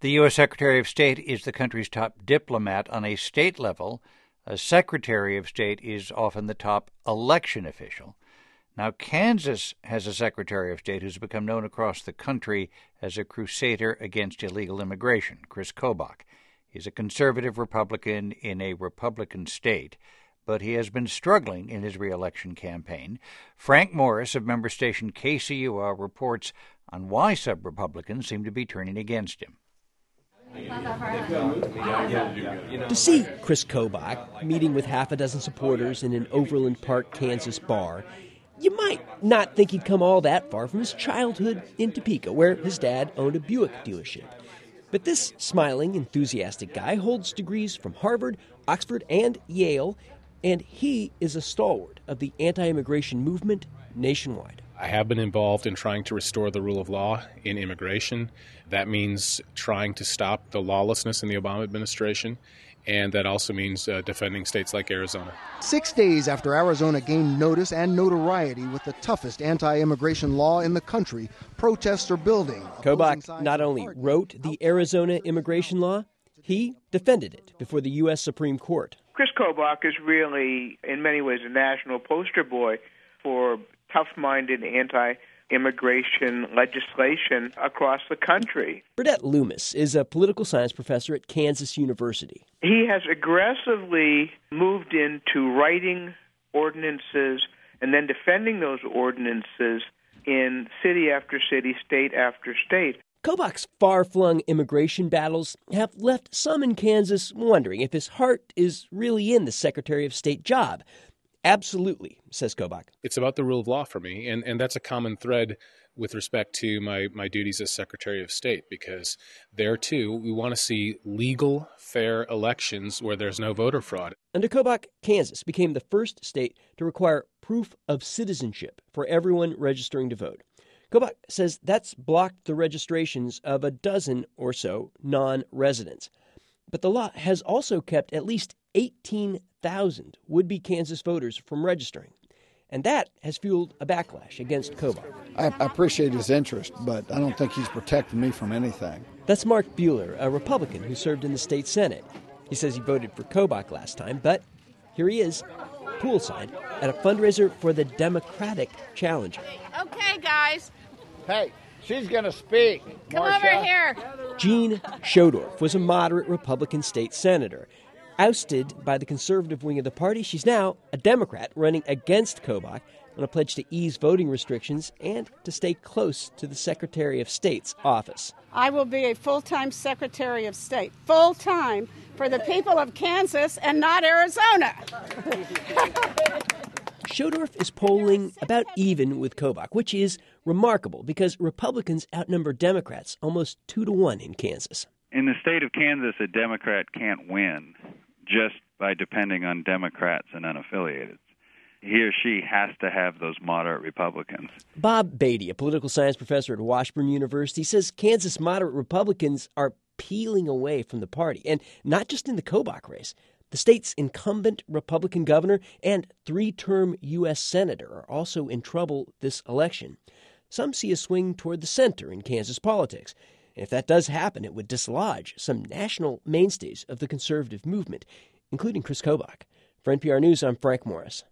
The U.S. Secretary of State is the country's top diplomat on a state level. A Secretary of State is often the top election official. Now, Kansas has a Secretary of State who's become known across the country as a crusader against illegal immigration, Chris Kobach. He's a conservative Republican in a Republican state, but he has been struggling in his re-election campaign. Frank Morris of member station KCUR reports on why sub-Republicans seem to be turning against him. To see Chris Kobach meeting with half a dozen supporters in an Overland Park, Kansas bar, you might not think he'd come all that far from his childhood in Topeka, where his dad owned a Buick dealership. But this smiling, enthusiastic guy holds degrees from Harvard, Oxford, and Yale, and he is a stalwart of the anti-immigration movement nationwide. I have been involved in trying to restore the rule of law in immigration. That means trying to stop the lawlessness in the Obama administration, and that also means defending states like Arizona. 6 days after Arizona gained notice and notoriety with the toughest anti-immigration law in the country, protests are building. Kobach not only wrote the Arizona immigration law, he defended it before the U.S. Supreme Court. Chris Kobach is really, in many ways, a national poster boy for tough-minded anti-immigration legislation across the country. Burdett Loomis is a political science professor at Kansas University. He has aggressively moved into writing ordinances and then defending those ordinances in city after city, state after state. Kobach's far-flung immigration battles have left some in Kansas wondering if his heart is really in the Secretary of State job. Absolutely, says Kobach. It's about the rule of law for me, and that's a common thread with respect to my duties as Secretary of State, because there, too, we want to see legal, fair elections where there's no voter fraud. Under Kobach, Kansas became the first state to require proof of citizenship for everyone registering to vote. Kobach says that's blocked the registrations of a dozen or so non-residents. But the law has also kept at least 18,000 would-be Kansas voters from registering. And that has fueled a backlash against Kobach. I appreciate his interest, but I don't think he's protecting me from anything. That's Mark Buehler, a Republican who served in the state Senate. He says he voted for Kobach last time, but here he is, poolside, at a fundraiser for the Democratic challenger. Okay, guys. Hey, she's going to speak. Come Marcia. over here. Gene Schodorf was a moderate Republican state senator. Ousted by the conservative wing of the party, she's now a Democrat running against Kobach on a pledge to ease voting restrictions and to stay close to the Secretary of State's office. I will be a full-time Secretary of State, full-time for the people of Kansas and not Arizona. Schodorf is polling about even with Kobach, which is remarkable because Republicans outnumber Democrats almost 2-1 in Kansas. In the state of Kansas, a Democrat can't win just by depending on Democrats and unaffiliated. He or she has to have those moderate Republicans. Bob Beatty, a political science professor at Washburn University, says Kansas moderate Republicans are peeling away from the party, and not just in the Kobach race. The state's incumbent Republican governor and 3-term U.S. senator are also in trouble this election. Some see a swing toward the center in Kansas politics. And if that does happen, it would dislodge some national mainstays of the conservative movement, including Chris Kobach. For NPR News, I'm Frank Morris.